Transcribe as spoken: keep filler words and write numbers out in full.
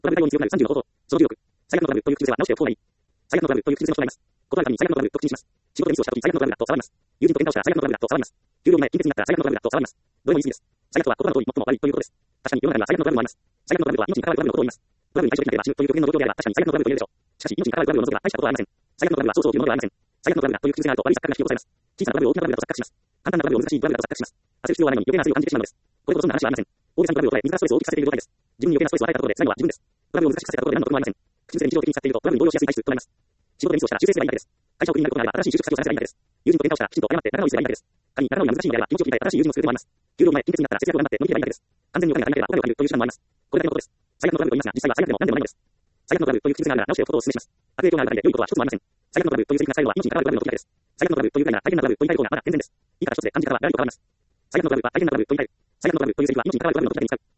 トラブル対応に強くなるさんじゅうの方法。そのじゅうろく。最悪のトラブルという口癖は直しておく方がいい。最悪のトラブルという口癖の人がいます。断るために最悪のトラブルと口にします。仕事でミスをしたとき最悪のトラブルだと騒ぎます。友人と喧嘩をしたら最悪のトラブルだと騒ぎます。給料日前金欠になったら最悪のトラブルだと騒ぎます。どれも言い過ぎです。最悪とは言葉の通り最も悪いということです。確かに世の中には最悪のトラブルもあります。最悪のトラブルとは命に関わるトラブルのことを言います。トラブルに対処できなければ死ぬという極限の状況であれば確かに最悪のトラブルと言えるでしょう。しかし命に関わるトラブルを除けば大したことはありません。最悪のトラブルはそうそうというものではありません。最悪のトラブルだという口癖があると悪い錯覚が引き起こされます。小さなトラブルを大きなトラブルだと錯覚します。簡単なトラブルを難しいトラブルだと錯覚します。焦る必要はないのに余計な焦りを感じてしまうのです。これこそそんな話はありません。大げさなトラブルを捉え自らストレスを大きくさせている状態です。自分に余計なストレスを与えたことで辛いのは自分です。トラブルを難しくさせたことで何の得もありません。口癖で日常的に使っているとトラブルに動揺しやすい体質となります。仕事でミスをしたら修正すればいいだけです。会社をクビになることがあれば新しい就職先を探せばいいだけです。友人と喧嘩をしたらきちんと謝って仲直りすればいいだけです。仮に仲直りが難しいのであれば気持ちを切り替え新しい友人を作る手もあります。給料日前金欠になったら節約を頑張って乗り切ればいいだけです。完全にお金が足りなければお金を借りるという手段もあります。これだけのことです。最悪のトラブルと言いますが実際は最悪でも何でもないのです。最悪のトラブルという口癖があるなら直しておくことをお勧めします。悪影響があるだけで良いことは一つもありません。最悪のトラブルというセリフが使えるのは命に関わるトラブルの時だけです。最悪のトラブルという回が大変なトラブルと言いたい方がまだ健全です。いいから一つで感じ方は誰と変わります。最悪のトラブルは大変なトラブルと言いたい。最悪のトラブルというセリフは命に関わるトラブルの時だけに使う。